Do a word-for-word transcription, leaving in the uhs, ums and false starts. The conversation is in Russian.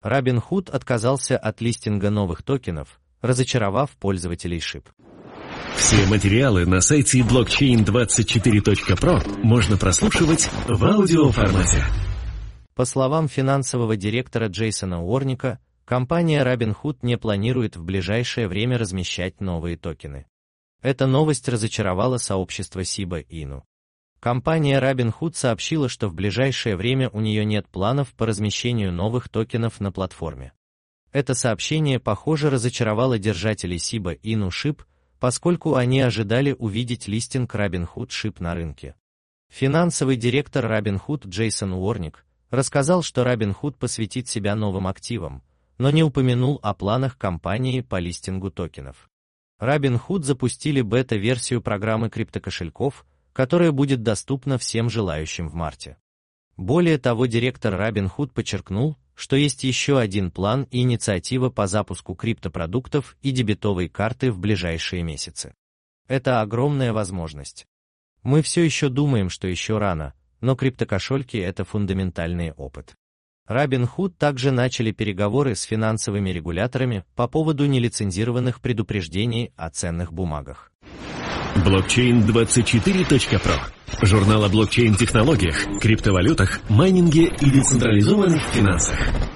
Robinhood отказался от листинга новых токенов, разочаровав пользователей шип. Все материалы на сайте блокчейн двадцать четыре точка про можно прослушивать в аудиоформате. По словам финансового директора Джейсона Уорника, компания Robinhood не планирует в ближайшее время размещать новые токены. Эта новость разочаровала сообщество Shiba Inu. Компания Robinhood сообщила, что в ближайшее время у нее нет планов по размещению новых токенов на платформе. Это сообщение, похоже, разочаровало держателей Shiba Inu шип, поскольку они ожидали увидеть листинг Robinhood шип на рынке. Финансовый директор Robinhood Джейсон Уорник рассказал, что Robinhood посвятит себя новым активам, но не упомянул о планах компании по листингу токенов. Robinhood запустили бета-версию программы криптокошельков, которая будет доступна всем желающим в марте. Более того, директор Robinhood подчеркнул, что есть еще один план и инициатива по запуску криптопродуктов и дебетовой карты в ближайшие месяцы. Это огромная возможность. Мы все еще думаем, что еще рано, но криптокошельки — это фундаментальный опыт. Robinhood также начали переговоры с финансовыми регуляторами по поводу нелицензированных предупреждений о ценных бумагах. блокчейн двадцать четыре точка про. Журнал о блокчейн-технологиях, криптовалютах, майнинге и децентрализованных финансах.